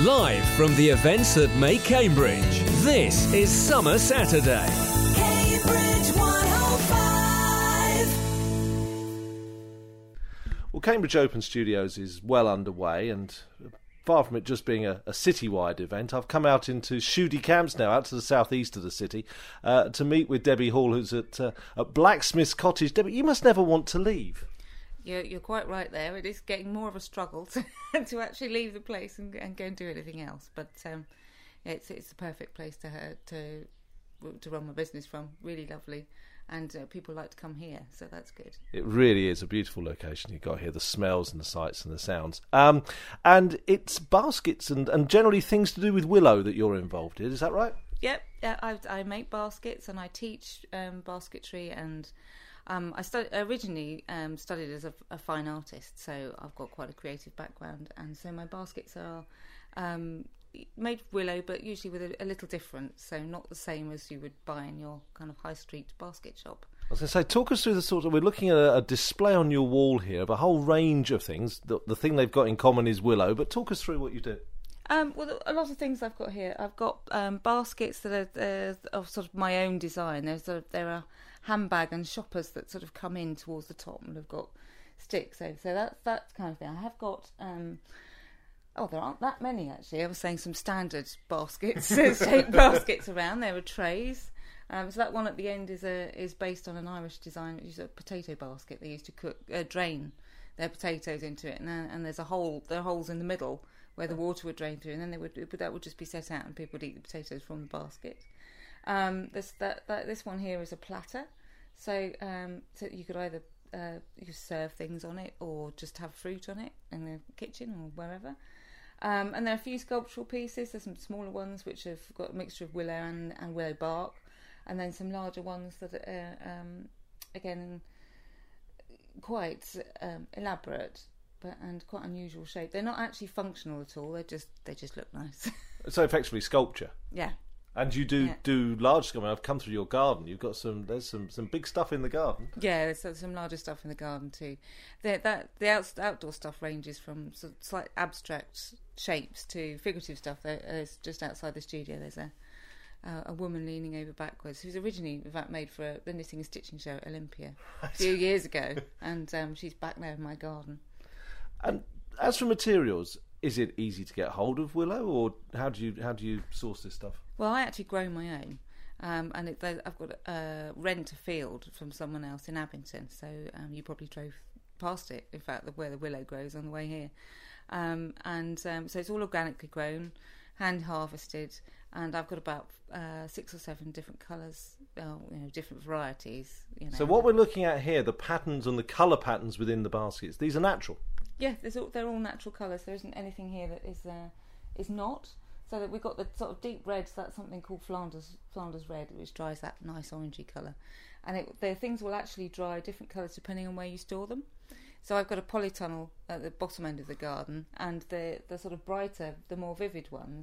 Live from the events that make Cambridge, this is Summer Saturday. Cambridge 105. Well, Cambridge Open Studios is well underway, and far from it just being a citywide event, I've come out into Shoody Camps now, out to the southeast of the city, to meet with Debbie Hall, who's at Blacksmith's Cottage. Debbie, you must never want to leave. You're quite right there. It is getting more of a struggle to actually leave the place and go and do anything else. But it's the perfect place to run my business from. Really lovely, and people like to come here, so that's good. It really is a beautiful location. You've got here the smells and the sights and the sounds. And it's baskets and generally things to do with willow that you're involved in. Is that right? Yep. I make baskets and I teach basketry and. I originally studied as a fine artist, so I've got quite a creative background, and so my baskets are made of willow, but usually with a little difference, so not the same as you would buy in your kind of high street basket shop. I was going to say, talk us through the sort of... We're looking at a display on your wall here of a whole range of things. The thing they've got in common is willow, but talk us through what you do. Well, a lot of things I've got here. I've got baskets that are of sort of my own design. There are handbag and shoppers that sort of come in towards the top and have got sticks over. So that's kind of thing. I have got... there aren't that many, actually. I was saying some standard baskets, shaped baskets around. There are trays. So that one at the end is based on an Irish design, which is a potato basket. They used to drain their potatoes into it, and there are holes in the middle where the water would drain through, and then that would just be set out, and people would eat the potatoes from the basket. This one here is a platter, so you could either you serve things on it or just have fruit on it in the kitchen or wherever. And there are a few sculptural pieces. There's some smaller ones which have got a mixture of willow and willow bark, and then some larger ones that are again quite elaborate. And quite unusual shape. They're not actually functional at all. They just look nice. So effectively sculpture. Yeah. And you do large scale. I mean, I've come through your garden. You've got there's some big stuff in the garden. Yeah, there's some larger stuff in the garden too. The outdoor stuff ranges from sort of slight abstract shapes to figurative stuff. There's just outside the studio. There's a woman leaning over backwards, who's originally, in fact, made for the knitting and stitching show at Olympia a few years ago, and she's back now in my garden. And as for materials, is it easy to get hold of willow, or how do you source this stuff? Well, I actually grow my own, and I've got rent a field from someone else in Abington, so you probably drove past it. In fact, where the willow grows on the way here, so it's all organically grown, hand harvested, and I've got about 6 or 7 different colours, different varieties. So what we're looking at here, the patterns and the colour patterns within the baskets, these are natural. Yeah, they're all natural colours. There isn't anything here that is not. So that we've got the sort of deep reds. That's something called Flanders red, which dries that nice orangey colour. And the things will actually dry different colours depending on where you store them. So I've got a polytunnel at the bottom end of the garden, and the sort of brighter, the more vivid ones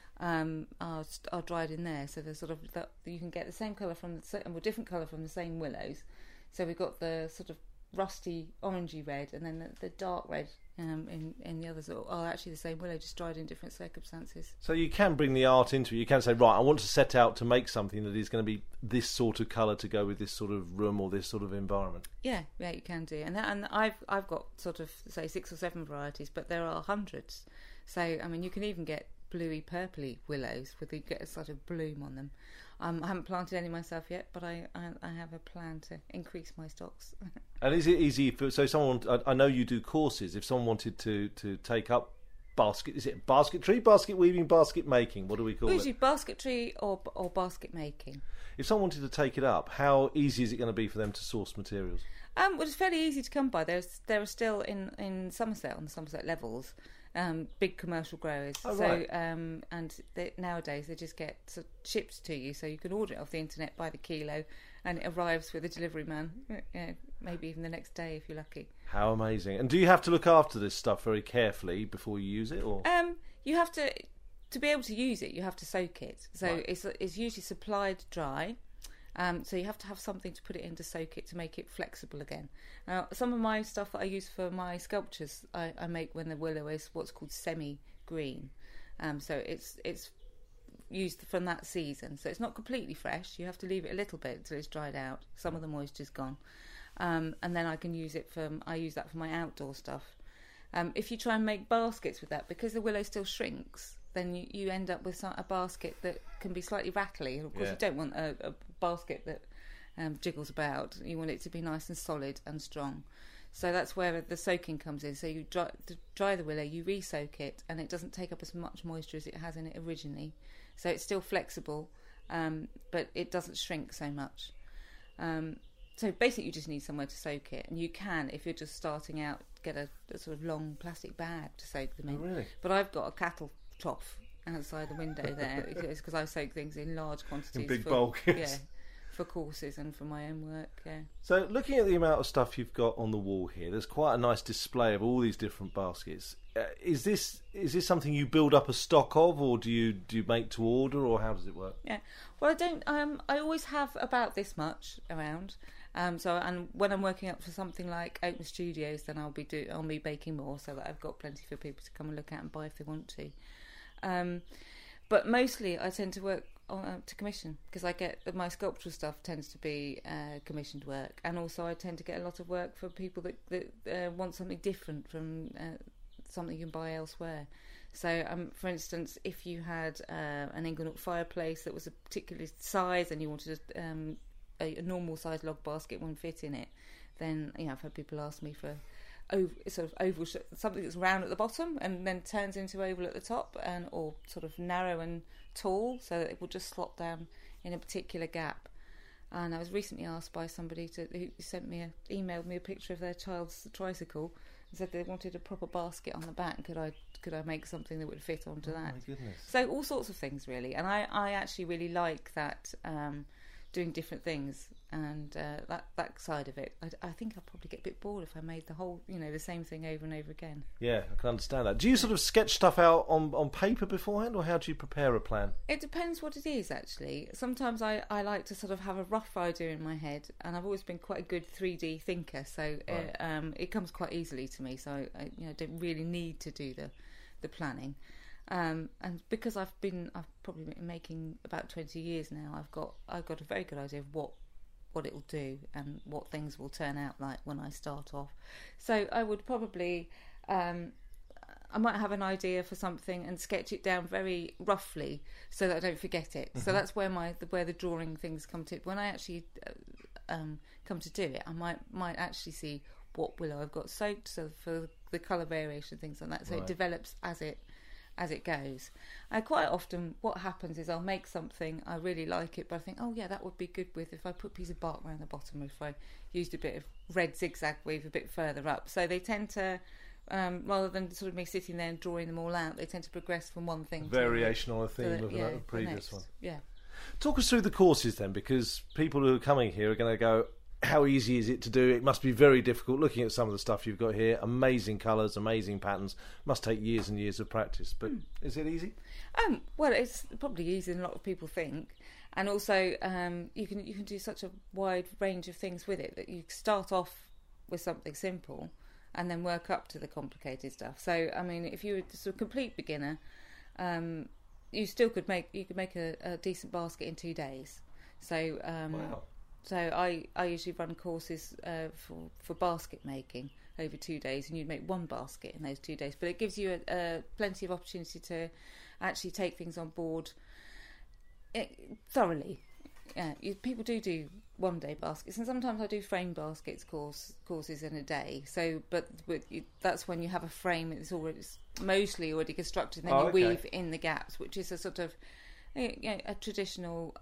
are dried in there. So they're sort of you can get the same colour different colour from the same willows. So we've got the sort of rusty orangey red, and then the dark red in the others are actually the same willow, just dried in different circumstances. So you can bring the art into it. You can say, right, I want to set out to make something that is going to be this sort of colour to go with this sort of room or this sort of environment. Yeah, you can do. And I've got sort of, say, 6 or 7 varieties, but there are hundreds. So, I mean, you can even get bluey, purpley willows where you get a sort of bloom on them. I haven't planted any myself yet, but I have a plan to increase my stocks. And is it easy so someone? I know you do courses. If someone wanted to take up is it basketry, basket weaving, basket making? What do we call it? Usually basketry or basket making. If someone wanted to take it up, how easy is it going to be for them to source materials? Well, it's fairly easy to come by. There are still in Somerset, on the Somerset levels, big commercial growers. Oh, right. Nowadays they just get shipped to you, so you can order it off the internet by the kilo, and it arrives with a delivery man, maybe even the next day if you're lucky. How amazing! And do you have to look after this stuff very carefully before you use it, or you have to be able to use it? You have to soak it, so right. It's usually supplied dry. So you have to have something to put it in to soak it to make it flexible again. Some of my stuff that I use for my sculptures I make when the willow is what's called semi-green. So it's used from that season. So it's not completely fresh. You have to leave it a little bit until it's dried out. Some of the moisture's gone. And then I can use it I use that for my outdoor stuff. If you try and make baskets with that, because the willow still shrinks, then you end up with a basket that can be slightly rattly. Of course, you don't want a basket that jiggles about. You want it to be nice and solid and strong. So that's where the soaking comes in. So you dry the willow, you re-soak it, and it doesn't take up as much moisture as it has in it originally. So it's still flexible, but it doesn't shrink so much. So basically you just need somewhere to soak it, and you can, if you're just starting out, get a sort of long plastic bag to soak them in. Oh, really? But I've got a cattle trough outside the window there because I soak things in large quantities. In big bulk, yes. Yeah, for courses and for my own work, yeah. So looking at the amount of stuff you've got on the wall here, there's quite a nice display of all these different baskets. Is this something you build up a stock of, or do you make to order, or how does it work? Yeah, well, I don't. I always have about this much around. And when I'm working up for something like Open Studios, then I'll be baking more, so that I've got plenty for people to come and look at and buy if they want to. But mostly I tend to work to commission, because I get my sculptural stuff tends to be commissioned work, and also I tend to get a lot of work for people that want something different from something you can buy elsewhere. So, for instance, if you had an Inglenook fireplace that was a particular size and you wanted a normal sized log basket wouldn't fit in it, then I've had people ask me for sort of oval, something that's round at the bottom and then turns into oval at the top, or sort of narrow and tall, so that it will just slot down in a particular gap. And I was recently asked by somebody who emailed me a picture of their child's tricycle and said they wanted a proper basket on the back. Could I make something that would fit onto that? My goodness. So all sorts of things really, and I actually really like that. Doing different things, and that side of it. I think I'd probably get a bit bored if I made the whole, the same thing over and over again. Yeah, I can understand that. Do you sort of sketch stuff out on paper beforehand, or how do you prepare a plan? It depends what it is, actually. Sometimes I like to sort of have a rough idea in my head, and I've always been quite a good 3D thinker, so right. It comes quite easily to me, so I don't really need to do the planning. And because I've probably been making about 20 years now, I've got a very good idea of what it will do and what things will turn out like when I start off. So I would probably I might have an idea for something and sketch it down very roughly so that I don't forget it. Mm-hmm. So that's where the drawing things come to. When I actually come to do it, I might actually see what willow I've got soaked, so for the colour variation, things like that. So right. It develops as it goes. Quite often what happens is I'll make something, I really like it, but I think, oh yeah, that would be good with if I put a piece of bark around the bottom, if I used a bit of red zigzag weave a bit further up. So they tend to, rather than sort of me sitting there and drawing them all out, they tend to progress from one thing variation on a theme of the previous one. Yeah. Talk us through the courses then, because people who are coming here are going to go, how easy is it to do? It must be very difficult. Looking at some of the stuff you've got here, amazing colours, amazing patterns. Must take years and years of practice. But is it easy? Well, it's probably easier than a lot of people think, and also you can do such a wide range of things with it that you start off with something simple and then work up to the complicated stuff. So, I mean, if you were a sort of complete beginner, you still could make a decent basket in 2 days. So. Wow. So I usually run courses for basket making over 2 days, and you'd make one basket in those 2 days. But it gives you plenty of opportunity to actually take things on board thoroughly. Yeah, people do 1 day baskets, and sometimes I do frame baskets courses in a day. So, but that's when you have a frame that's mostly already constructed, and then you weave in the gaps, which is a sort of a traditional.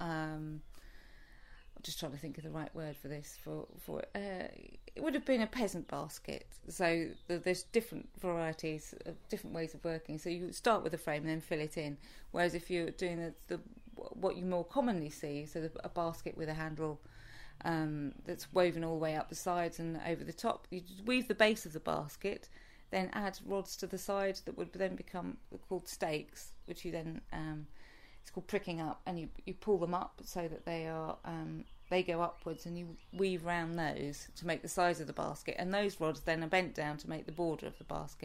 I'm just trying to think of the right word for this. For it would have been a peasant basket. So there's different varieties, different ways of working. So you start with a frame and then fill it in. Whereas if you're doing what you more commonly see, so a basket with a handle that's woven all the way up the sides and over the top, you weave the base of the basket, then add rods to the side that would then become called stakes, which you then it's called pricking up, and you pull them up so that they go upwards, and you weave round those to make the size of the basket, and those rods then are bent down to make the border of the basket,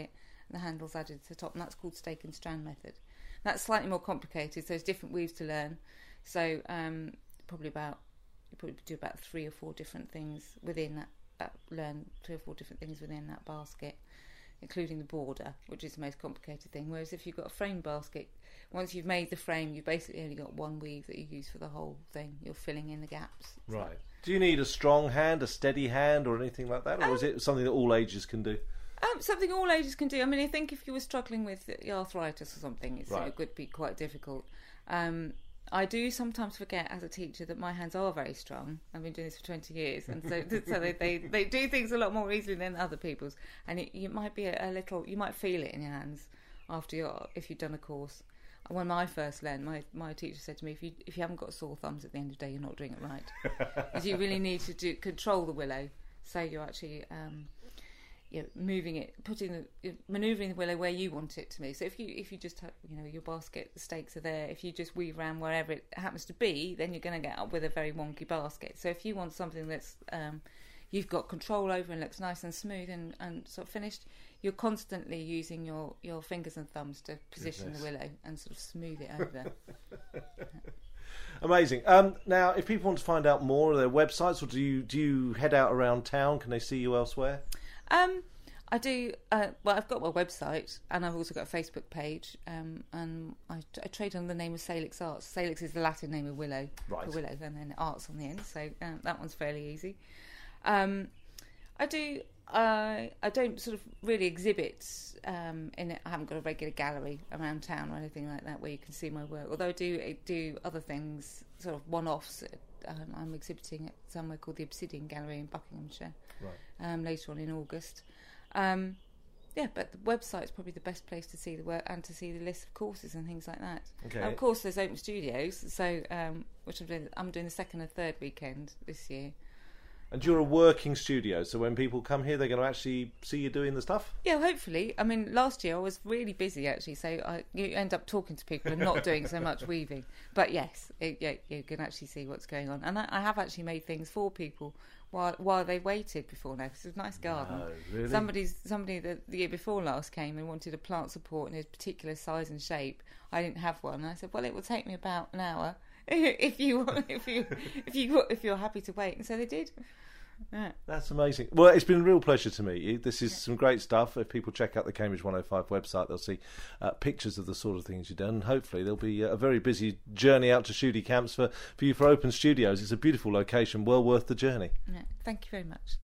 and the handles added to the top, and that's called stake and strand method. That's slightly more complicated, so there's different weaves to learn. So you probably do about 3 or 4 different things within learn 3 or 4 different things within that basket, including the border, which is the most complicated thing. Whereas if you've got a frame basket, once you've made the frame, you've basically only got one weave that you use for the whole thing. You're filling in the gaps. Right. Do you need a strong hand, a steady hand, or anything like that, or is it something that all ages can do? Something all ages can do. I mean, I think if you were struggling with arthritis or something, it would be quite difficult. I do sometimes forget as a teacher that my hands are very strong. I've been doing this for 20 years, and so they do things a lot more easily than other people's. And you might be a little, you might feel it in your hands if you've done a course. When I first learned, my teacher said to me, if you haven't got sore thumbs at the end of the day, you're not doing it right. Because you really need to control the willow, so you're actually moving it, manoeuvring the willow where you want it to be. So if you just have, your basket, the stakes are there. If you just weave around wherever it happens to be, then you're going to get up with a very wonky basket. So if you want something that's you've got control over and looks nice and smooth and sort of finished, you're constantly using your fingers and thumbs to position the willow and sort of smooth it over. Amazing. Now, if people want to find out more, are there websites, or do you head out around town? Can they see you elsewhere? I do. Well, I've got my website, and I've also got a Facebook page, and I trade on the name of Salix Arts. Salix is the Latin name of willow, right? For willow, and then arts on the end. So that one's fairly easy. I do. I don't sort of really exhibit in it. I haven't got a regular gallery around town or anything like that where you can see my work. Although I do other things, sort of one-offs. I'm exhibiting at somewhere called the Obsidian Gallery in Buckinghamshire, right. Later on in August. But the website's probably the best place to see the work and to see the list of courses and things like that. Okay. And of course, there's open studios, so which I'm doing the second and third weekend this year. And you're a working studio, so when people come here, they're going to actually see you doing the stuff? Yeah, hopefully. I mean, last year I was really busy, actually, so you end up talking to people and not doing so much weaving. But yes, you can actually see what's going on. And I have actually made things for people while they waited before now, because it's a nice garden. No, really? Somebody the year before last came and wanted a plant support in a particular size and shape. I didn't have one, and I said, well, it will take me about an hour if you're happy to wait. And so they did. Yeah. That's amazing. Well, it's been a real pleasure to meet you. This is some great stuff. If people check out the Cambridge 105 website, they'll see pictures of the sort of things you've done. Hopefully there'll be a very busy journey out to Shudi Camps for you for Open Studios. It's a beautiful location, well worth the journey. Yeah. Thank you very much.